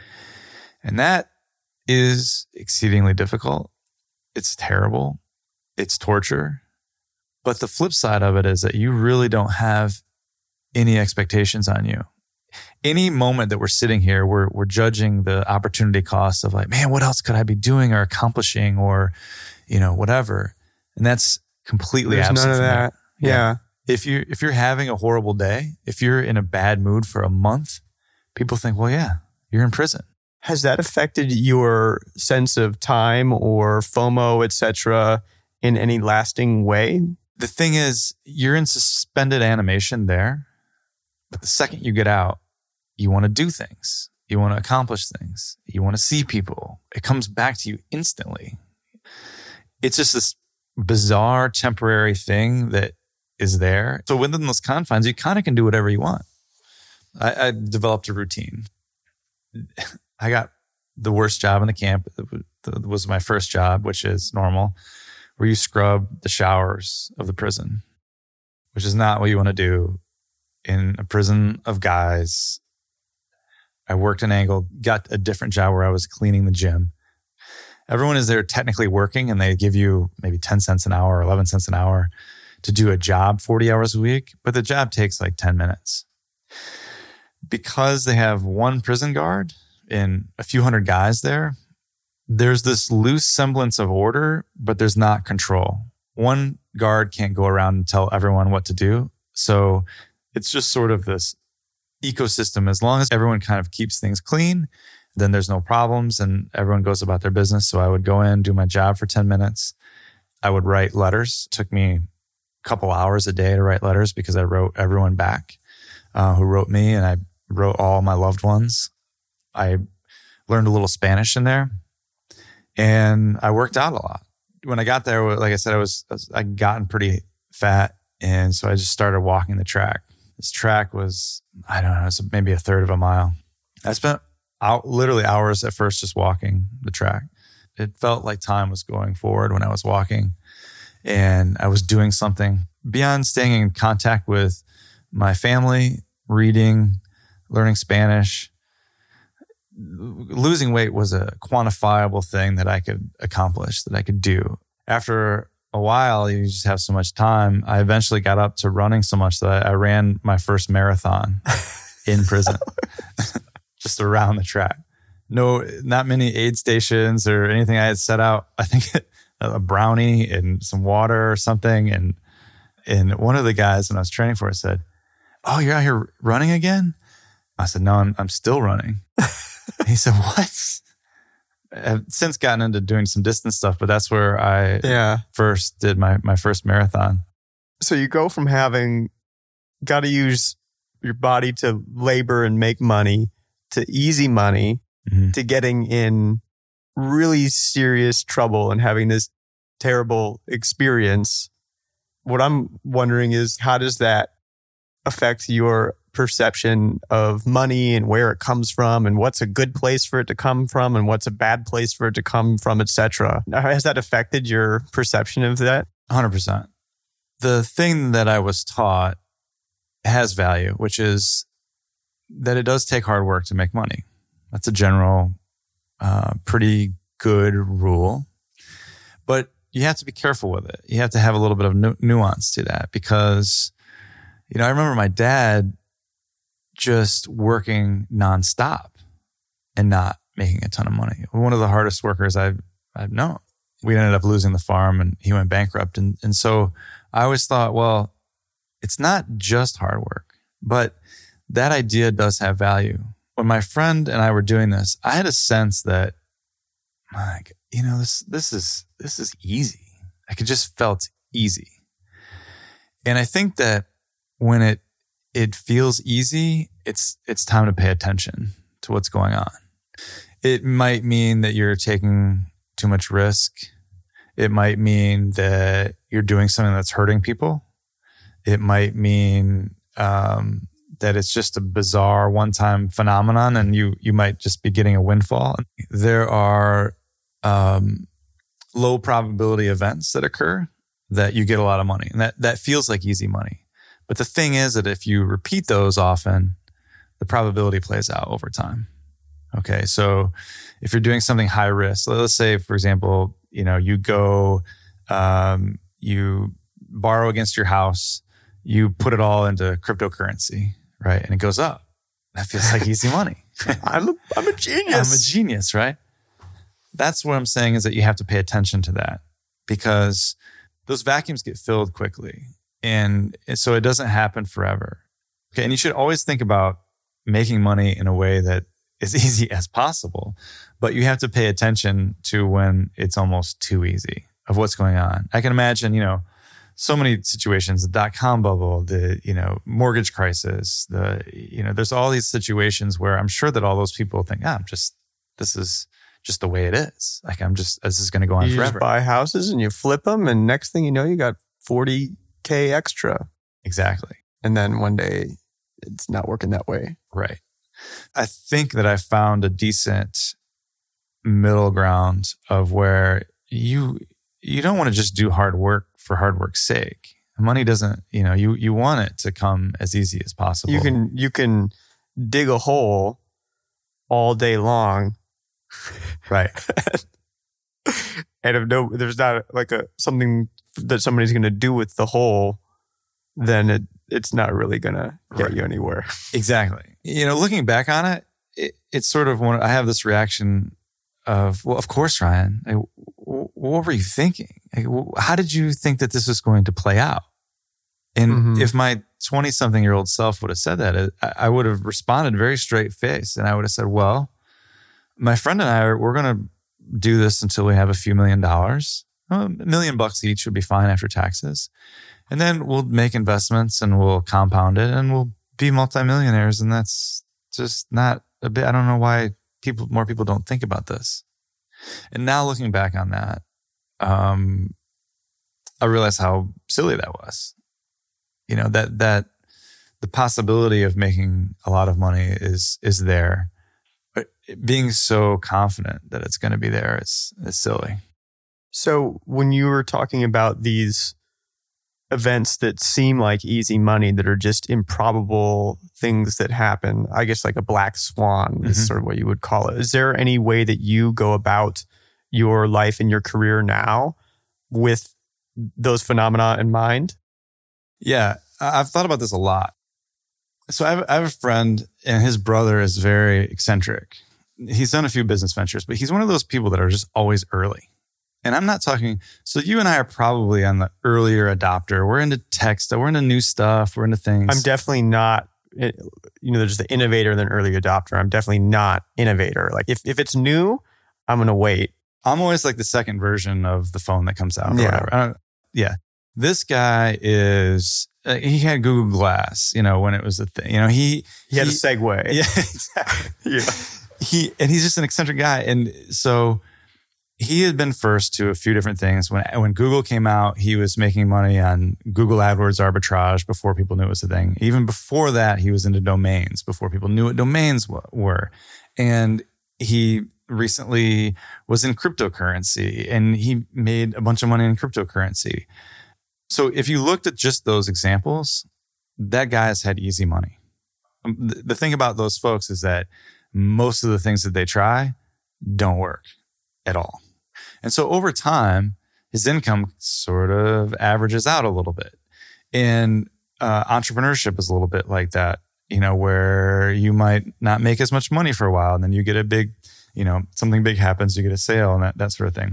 And that is exceedingly difficult. It's terrible. It's torture. But the flip side of it is that you really don't have any expectations on you. Any moment that we're sitting here, we're we're judging the opportunity cost of like, man, what else could I be doing or accomplishing or, you know, whatever. And that's completely There's absent none of from that. Yeah. yeah. If you if you're having a horrible day, if you're in a bad mood for a month, people think, well, yeah, you're in prison. Has that affected your sense of time or FOMO, et cetera, in any lasting way? The thing is, you're in suspended animation there. But the second you get out, you want to do things. You want to accomplish things. You want to see people. It comes back to you instantly. It's just this bizarre temporary thing that is there. So within those confines, you kind of can do whatever you want. I, I developed a routine. I got the worst job in the camp. It was my first job, which is normal, where you scrub the showers of the prison, which is not what you want to do in a prison of guys. I worked an angle, got a different job where I was cleaning the gym. Everyone is there technically working and they give you maybe ten cents an hour or eleven cents an hour to do a job forty hours a week, but the job takes like ten minutes. Because they have one prison guard and a few hundred guys there, there's this loose semblance of order, but there's not control. One guard can't go around and tell everyone what to do. So it's just sort of this ecosystem. As long as everyone kind of keeps things clean, then there's no problems and everyone goes about their business. So I would go in, do my job for ten minutes. I would write letters. It took me a couple hours a day to write letters because I wrote everyone back uh, who wrote me, and I wrote all my loved ones. I learned a little Spanish in there, and I worked out a lot. When I got there, like I said, I was I'd gotten pretty fat, and so I just started walking the track. This track was, I don't know, it's maybe a third of a mile. I spent out literally hours at first just walking the track. It felt like time was going forward when I was walking, and I was doing something beyond staying in contact with my family, reading, learning Spanish. Losing weight was a quantifiable thing that I could accomplish, that I could do. After a while, you just have so much time. I eventually got up to running so much that I, I ran my first marathon in prison, just around the track. No, not many aid stations or anything. I had set out, I think, a brownie and some water or something. And and one of the guys when I was training for it said, "Oh, you're out here running again?" I said, "No, I'm I'm still running." He said, "What?" I've since gotten into doing some distance stuff, but that's where I yeah. first did my, my first marathon. So you go from having got to use your body to labor and make money to easy money mm-hmm. to getting in really serious trouble and having this terrible experience. What I'm wondering is, how does that affect your perception of money and where it comes from and what's a good place for it to come from and what's a bad place for it to come from, et cetera. Has that affected your perception of that? one hundred percent. The thing that I was taught has value, which is that it does take hard work to make money. That's a general, uh, pretty good rule. But you have to be careful with it. You have to have a little bit of nu- nuance to that because, you know, I remember my dad just working nonstop and not making a ton of money. One of the hardest workers I've, I've known. We ended up losing the farm and he went bankrupt. And, and so I always thought, well, it's not just hard work, but that idea does have value. When my friend and I were doing this, I had a sense that, like, you know, this this is this is easy. Like it just felt easy. And I think that when it it feels easy, it's it's time to pay attention to what's going on. It might mean that you're taking too much risk. It might mean that you're doing something that's hurting people. It might mean um, that it's just a bizarre one-time phenomenon and you you might just be getting a windfall. There are um, low probability events that occur that you get a lot of money. And that, that feels like easy money. But the thing is that if you repeat those often, the probability plays out over time. Okay, so if you're doing something high risk, let's say, for example, you know, you go, um, you borrow against your house, you put it all into cryptocurrency, right? And it goes up. That feels like easy money. I'm a, I'm a genius. I'm a genius, right? That's what I'm saying is that you have to pay attention to that because those vacuums get filled quickly. And so it doesn't happen forever. Okay, and you should always think about making money in a way that as easy as possible, but you have to pay attention to when it's almost too easy of what's going on. I can imagine, you know, so many situations, the dot-com bubble, the, you know, mortgage crisis, the, you know, there's all these situations where I'm sure that all those people think, ah, I'm just, this is just the way it is. Like, I'm just, this is going to go on you forever. You just buy houses and you flip them and next thing you know, you got forty K extra. Exactly. And then one day it's not working that way. Right. I think that I found a decent middle ground of where you you don't want to just do hard work for hard work's sake. Money doesn't, you know, you you want it to come as easy as possible. You can you can dig a hole all day long. Right. And if no there's not like a something that somebody's going to do with the hole, then it it's not really going to get right. you anywhere. Exactly. You know, looking back on it, it it's sort of one, I have this reaction of, well, of course, Ryan, like, what were you thinking? Like, how did you think that this was going to play out? And mm-hmm. if my twenty-something-year-old self would have said that, I would have responded very straight face. And I would have said, well, my friend and I, are, we're going to do this until we have a few million dollars. A million bucks each would be fine after taxes. And then we'll make investments and we'll compound it and we'll be multimillionaires. And that's just not a bit, I don't know why people, more people don't think about this. And now looking back on that, um, I realize how silly that was. You know, that, that the possibility of making a lot of money is, is there, but being so confident that it's going to be there is, is silly. So when you were talking about these events that seem like easy money that are just improbable things that happen, I guess like a black swan mm-hmm. is sort of what you would call it. Is there any way that you go about your life and your career now with those phenomena in mind? Yeah, I've thought about this a lot. So I have, I have a friend and his brother is very eccentric. He's done a few business ventures, but he's one of those people that are just always early. And I'm not talking, so you and I are probably on the earlier adopter. We're into tech stuff. We're into new stuff. We're into things. I'm definitely not, you know, there's the innovator and then early adopter. I'm definitely not innovator. Like if, if it's new, I'm going to wait. I'm always like the second version of the phone that comes out. Or yeah. whatever. I don't, yeah. This guy is, uh, he had Google Glass, you know, when it was a thing. You know, he... He had he, a segue. Yeah, exactly. yeah. He, and he's just an eccentric guy. And so... he had been first to a few different things. When when Google came out, he was making money on Google AdWords arbitrage before people knew it was a thing. Even before that, he was into domains before people knew what domains w- were. And he recently was in cryptocurrency, and he made a bunch of money in cryptocurrency. So if you looked at just those examples, that guy has had easy money. The, the thing about those folks is that most of the things that they try don't work at all. And so over time, his income sort of averages out a little bit. And uh, entrepreneurship is a little bit like that, you know, where you might not make as much money for a while, and then you get a big, you know, something big happens, you get a sale and that, that sort of thing.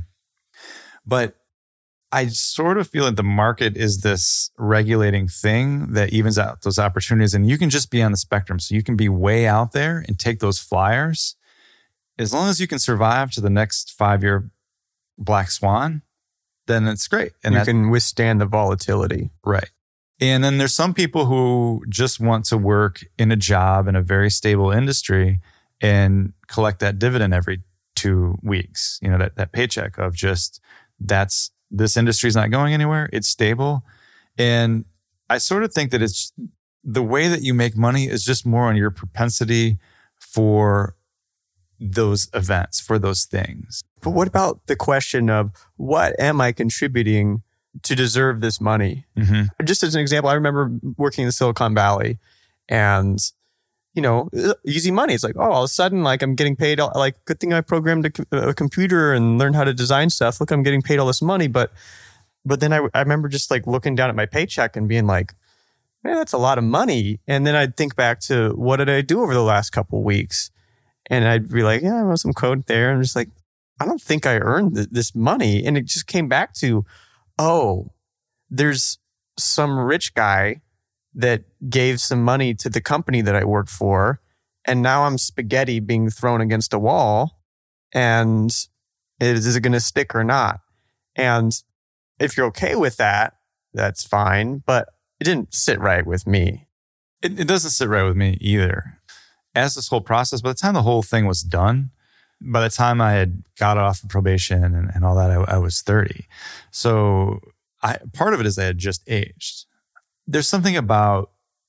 But I sort of feel like the market is this regulating thing that evens out those opportunities. And you can just be on the spectrum. So you can be way out there and take those flyers. As long as you can survive to the next five-year black swan, then it's great. And you that, can withstand the volatility. Right. And then there's some people who just want to work in a job in a very stable industry and collect that dividend every two weeks. You know, that, that paycheck of just, that's, this industry is not going anywhere. It's stable. And I sort of think that it's the way that you make money is just more on your propensity for those events, for those things. But what about the question of what am I contributing to deserve this money? Mm-hmm. Just as an example, I remember working in the Silicon Valley, and you know, easy money. It's like, oh, all of a sudden, like I'm getting paid. Like, good thing I programmed a, a computer and learned how to design stuff. Look, I'm getting paid all this money. But, but then I, I remember just like looking down at my paycheck and being like, man, that's a lot of money. And then I'd think back to what did I do over the last couple of weeks? And I'd be like, yeah, I wrote some code there. And I'm just like, I don't think I earned th- this money. And it just came back to, oh, there's some rich guy that gave some money to the company that I work for. And now I'm spaghetti being thrown against a wall. And is, is it going to stick or not? And if you're okay with that, that's fine. But it didn't sit right with me. It, it doesn't sit right with me either. As this whole process, by the time the whole thing was done, by the time I had got off of probation and, and all that, I, I was thirty. So I, part of it is I had just aged. There's something about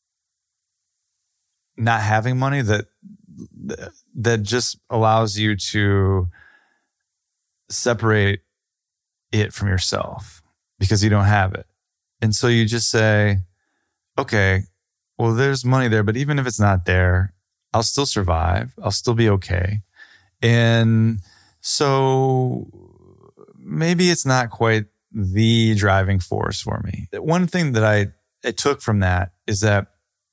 not having money that that just allows you to separate it from yourself because you don't have it. And so you just say, okay, well, there's money there, but even if it's not there, I'll still survive. I'll still be okay. And so maybe it's not quite the driving force for me. One thing that I, I took from that is that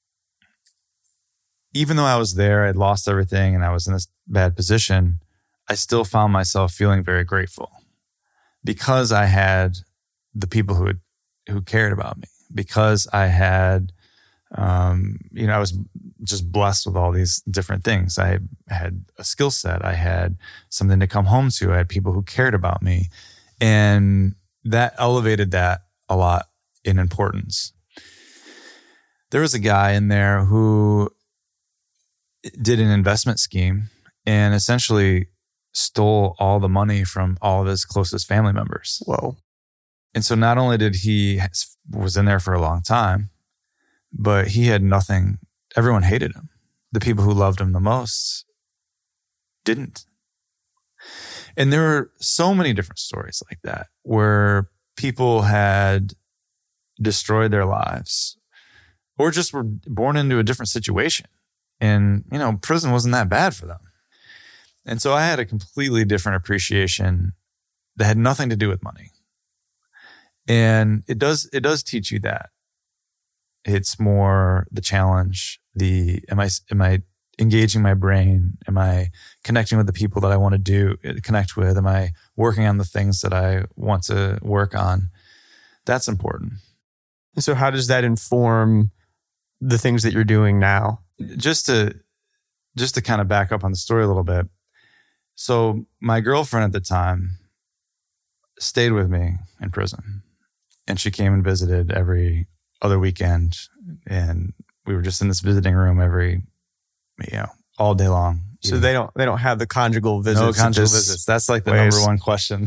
even though I was there, I'd lost everything and I was in this bad position, I still found myself feeling very grateful because I had the people who had, who cared about me, because I had, um, you know, I was just blessed with all these different things. I had a skill set. I had something to come home to. I had people who cared about me. And that elevated that a lot in importance. There was a guy in there who did an investment scheme and essentially stole all the money from all of his closest family members. Whoa. And so not only did he was in there for a long time, but he had nothing. Everyone hated him. The people who loved him the most didn't. And there were so many different stories like that where people had destroyed their lives or just were born into a different situation. And, you know, prison wasn't that bad for them. And so I had a completely different appreciation that had nothing to do with money. And it does, it does teach you that. It's more the challenge, the, am I, am I engaging my brain? Am I connecting with the people that I want to do, connect with? Am I working on the things that I want to work on? That's important. So how does that inform the things that you're doing now? Just to, just to kind of back up on the story a little bit. So my girlfriend at the time stayed with me in prison, and she came and visited every other weekend, and we were just in this visiting room every, you know, all day long. So they don't they don't have the conjugal visits. No conjugal visits. That's like the place. number one question.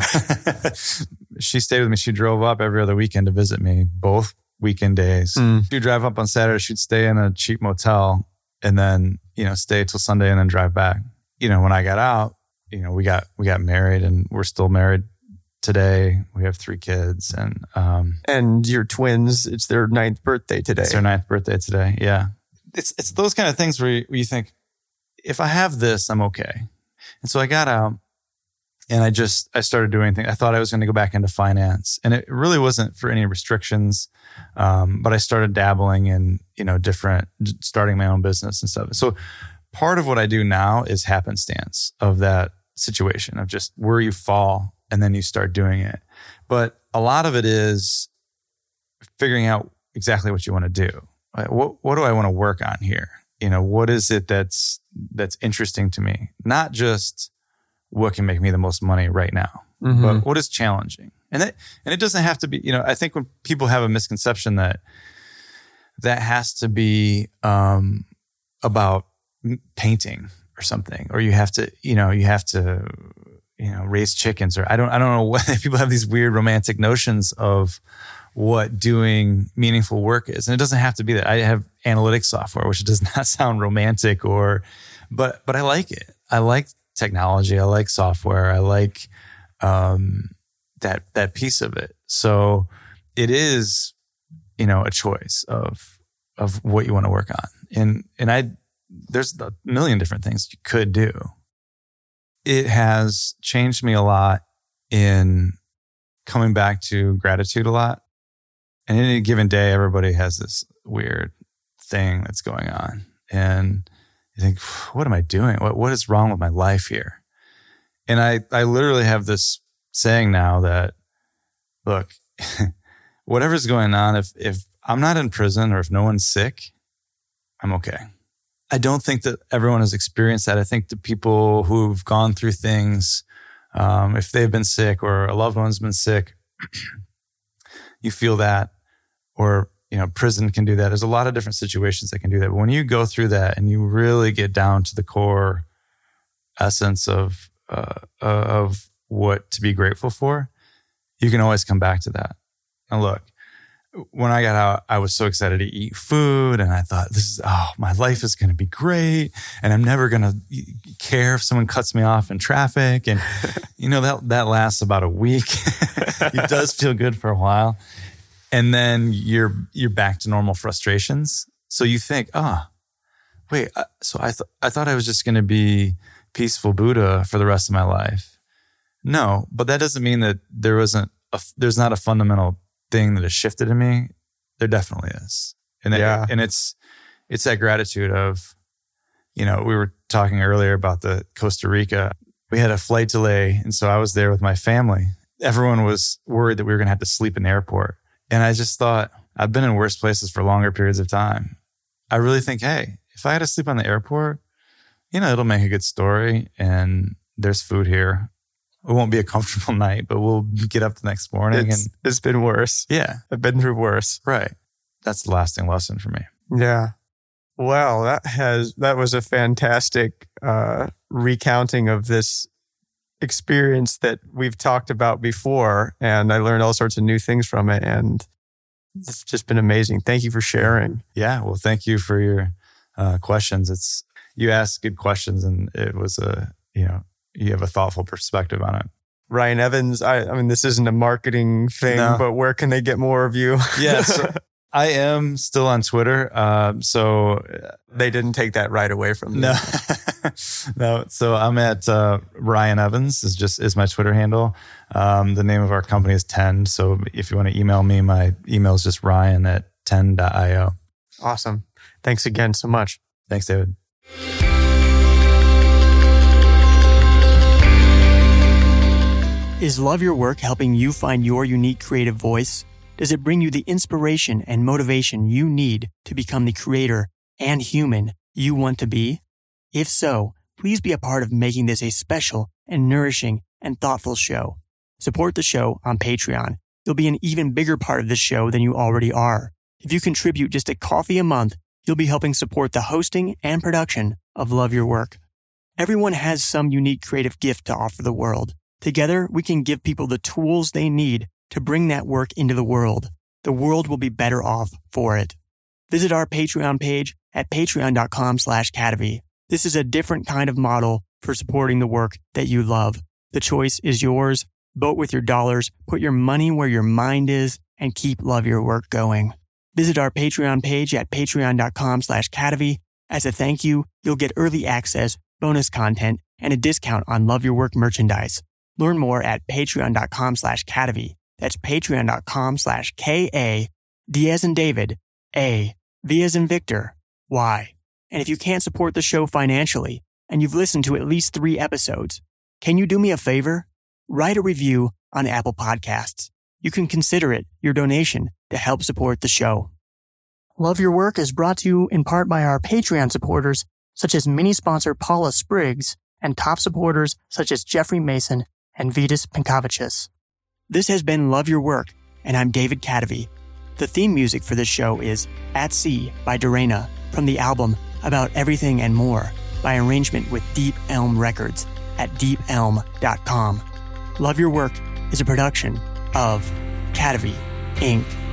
She stayed with me. She drove up every other weekend to visit me, both weekend days. Mm. She'd drive up on Saturday. She'd stay in a cheap motel and then, you know, stay till Sunday and then drive back. You know, when I got out, you know, we got we got married and we're still married today. We have three kids and um and your twins, it's their ninth birthday today. It's their ninth birthday today. Yeah. It's it's those kind of things where you, where you think, if I have this, I'm okay. And so I got out and I just, I started doing things. I thought I was going to go back into finance and it really wasn't for any restrictions. Um, but I started dabbling in, you know, different, starting my own business and stuff. So part of what I do now is happenstance of that situation of just where you fall and then you start doing it. But a lot of it is figuring out exactly what you want to do. What, what do I want to work on here? You know, what is it that's that's interesting to me? Not just what can make me the most money right now, mm-hmm. but what is challenging. And it, and it doesn't have to be, you know, I think when people have a misconception that that has to be um, about painting or something, or you have to, you know, you have to, you know, raise chickens, or I don't, I don't know what people have these weird romantic notions of what doing meaningful work is. And it doesn't have to be that. I have analytics software, which does not sound romantic or, but, but I like it. I like technology. I like software. I like, um, that, that piece of it. So it is, you know, a choice of, of what you want to work on. And, and I, there's a million different things you could do. It has changed me a lot in coming back to gratitude a lot. And in any given day, everybody has this weird thing that's going on. And you think, what am I doing? What What is wrong with my life here? And I, I literally have this saying now that, look, whatever's going on, if, if I'm not in prison or if no one's sick, I'm okay. I don't think that everyone has experienced that. I think the people who've gone through things, um, if they've been sick or a loved one's been sick, you feel that. Or, you know, prison can do that. There's a lot of different situations that can do that. But when you go through that and you really get down to the core essence of uh, of what to be grateful for, you can always come back to that. And look, when I got out, I was so excited to eat food. And I thought, this is, oh, my life is going to be great. And I'm never going to care if someone cuts me off in traffic. And, you know, that, that lasts about a week. It does feel good for a while. And then you're you're back to normal frustrations. So you think, ah, oh, wait. So I thought I thought I was just going to be peaceful Buddha for the rest of my life. No, but that doesn't mean that there wasn't a, there's not a fundamental thing that has shifted in me. There definitely is, and yeah. it, and it's it's that gratitude of, you know, we were talking earlier about the Costa Rica. We had a flight delay, and so I was there with my family. Everyone was worried that we were going to have to sleep in the airport. And I just thought, I've been in worse places for longer periods of time. I really think, hey, if I had to sleep on the airport, you know, it'll make a good story and there's food here. It won't be a comfortable night, but we'll get up the next morning. It's, and it's been worse. Yeah. I've been through worse. Right. That's the lasting lesson for me. Yeah. Well, that has, that was a fantastic uh, recounting of this experience that we've talked about before, and I learned all sorts of new things from it, and it's just been amazing. Thank you for sharing. Yeah, well, thank you for your uh, questions. It's you asked good questions, and it was a you know you have a thoughtful perspective on it. Ryan Evans, I, I mean, this isn't a marketing thing, no. but where can they get more of you? Yeah, so I am still on Twitter, um, so they didn't take that right away from me. No, no. So I'm at uh, Ryan Evans is just is my Twitter handle. Um, the name of our company is Tend. So if you want to email me, my email is just Ryan at tend dot io. Awesome. Thanks again so much. Thanks, David. Is Love Your Work helping you find your unique creative voice? Does it bring you the inspiration and motivation you need to become the creator and human you want to be? If so, please be a part of making this a special and nourishing and thoughtful show. Support the show on Patreon. You'll be an even bigger part of this show than you already are. If you contribute just a coffee a month, you'll be helping support the hosting and production of Love Your Work. Everyone has some unique creative gift to offer the world. Together, we can give people the tools they need to bring that work into the world. The world will be better off for it. Visit our Patreon page at patreon.com slash Cadavy. This is a different kind of model for supporting the work that you love. The choice is yours. Vote with your dollars, put your money where your mind is, and keep Love Your Work going. Visit our Patreon page at patreon.com slash Cadavy. As a thank you, you'll get early access, bonus content, and a discount on Love Your Work merchandise. Learn more at patreon.com slash Cadavy. That's patreon.com slash K-A, D as in David, A, V as in Victor, Y. And if you can't support the show financially, and you've listened to at least three episodes, can you do me a favor? Write a review on Apple Podcasts. You can consider it your donation to help support the show. Love Your Work is brought to you in part by our Patreon supporters, such as mini-sponsor Paula Spriggs, and top supporters such as Jeffrey Mason and Vitas Pinkavicius. This has been Love Your Work, and I'm David Cadavy. The theme music for this show is At Sea by Dorena from the album About Everything and More by arrangement with Deep Elm Records at deep elm dot com. Love Your Work is a production of Cadavy, Incorporated